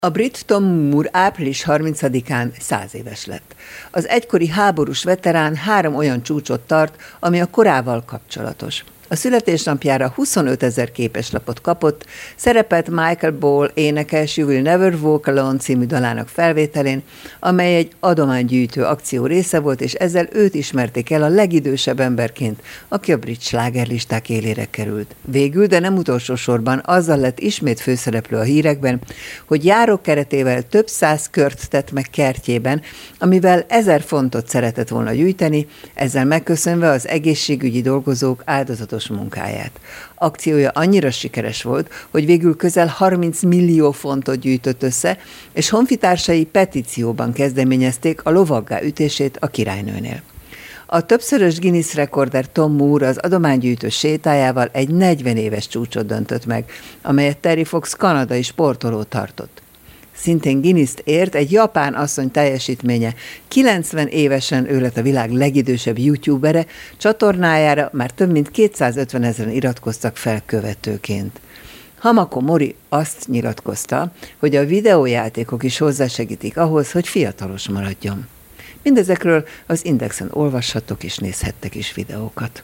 A brit Tom Moore április 30-án 100 éves lett. Az egykori háborús veterán 3 olyan csúcsot tart, ami a korával kapcsolatos. A születésnapjára 25 000 képeslapot kapott, szerepelt Michael Ball énekes You Will Never Walk Alone című dalának felvételén, amely egy adománygyűjtő akció része volt, és ezzel őt ismerték el a legidősebb emberként, aki a brit slágerlisták élére került. Végül, de nem utolsó sorban azzal lett ismét főszereplő a hírekben, hogy járókeretével több 100 kört tett meg kertjében, amivel 1000 fontot szeretett volna gyűjteni, ezzel megköszönve az egészségügyi dolgozók áldozatos munkáját. Akciója annyira sikeres volt, hogy végül közel 30 millió fontot gyűjtött össze, és honfitársai petícióban kezdeményezték a lovaggá ütését a királynőnél. A többszörös Guinness rekorder Tom Moore az adománygyűjtő sétájával egy 40 éves csúcsot döntött meg, amelyet Terry Fox kanadai sportoló tartott. Szintén Guinness-t ért egy japán asszony teljesítménye. 90 évesen ő lett a világ legidősebb youtubere, csatornájára már több mint 250 000-en iratkoztak fel követőként. Hamako Mori azt nyilatkozta, hogy a videójátékok is hozzásegítik ahhoz, hogy fiatalos maradjon. Mindezekről az Indexen olvashattok és nézhettek is videókat.